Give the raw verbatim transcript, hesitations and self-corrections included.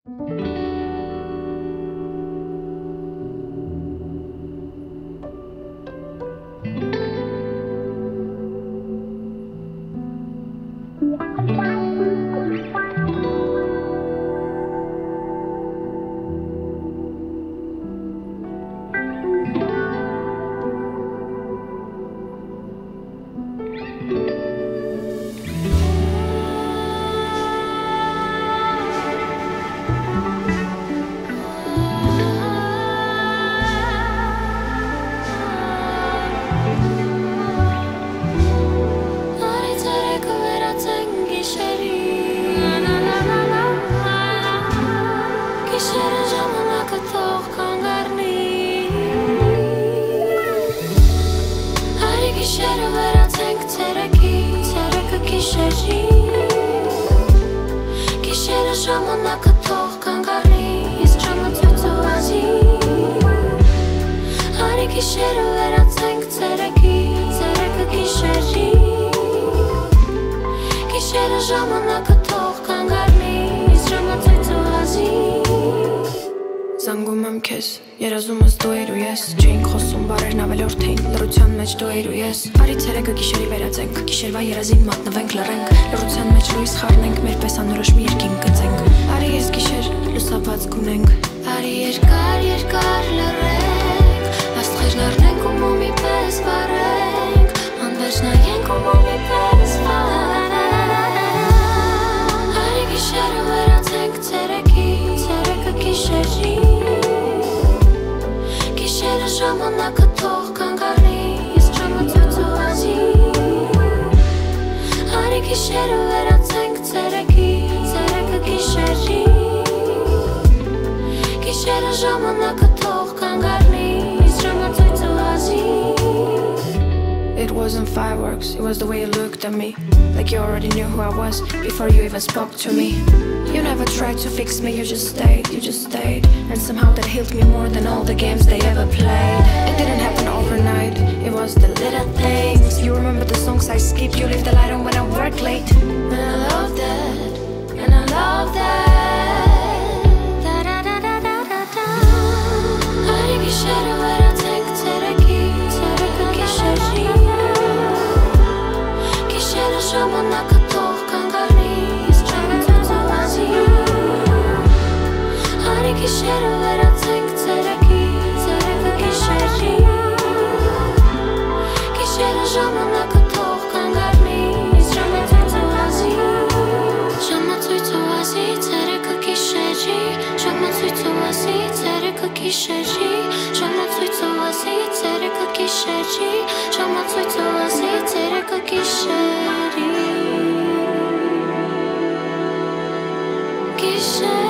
Զանգում եմ քեզ, երազումս դու էիր ու ես Չէինք խոսում բարերն ավելորդ էին, լռության մեջ դու էիր ու ես Արի ցերեկը գիշերի վերածենք, գիշերվա երազին մատնվենք լռենք Լռության մեջ լույս խառնենք, մեր պես անորոշ մի երկինք գծենք Արի ես գիշեր, լուսաբաց գունենք Արի երկար, երկար լռենք Աստղերն առնենք ու մոմի պես վարենք Անվերջ նայենք ու մոմի պես վարենք Արի գիշերը վերածենք ցերեկի, ցերեկը գիշերի Գիշերը ժամանակը թող կանգառնի, իսկ ժամը ցույց ու ազի Արի գիշերը վերածենք ցերեկի, ցերեկը գիշերի Գիշերը ժամանակը թող կանգառնի, իսկ ժամը ցույց ու ազի It wasn't fireworks, it was the way you looked at me Like you already knew who I was before you even spoke to me You never tried to fix me, you just stayed, you just stayed And somehow that healed me more than all the games they ever played It didn't happen overnight, it was the little things You remember the songs I skipped, you leave the light on when I work late And I love that, and I love that Da-da-da-da-da-da-da Արի գիշերը վերածենք ցերեկի, ցերեկը գիշերի Գիշերը ժամանակը թող կանգառնի, իսկ ժամը ցույց ու ազի Արի գիշերը վերածենք ցերեկի, ցերեկը գիշերի Գիշերը ժամանակը թող կանգառնի, իսկ ժամը ցույց ու ազի Ժամը ցույց ու ազի, ցերեկը գիշերի Ժամը ցույց ու ազի, ցերեկը գիշերի Ժամը ցույց ու ազի, ցերեկը գիշերի Ժամը ցույց ու ազի, ցերեկը գիշերի Գիշեր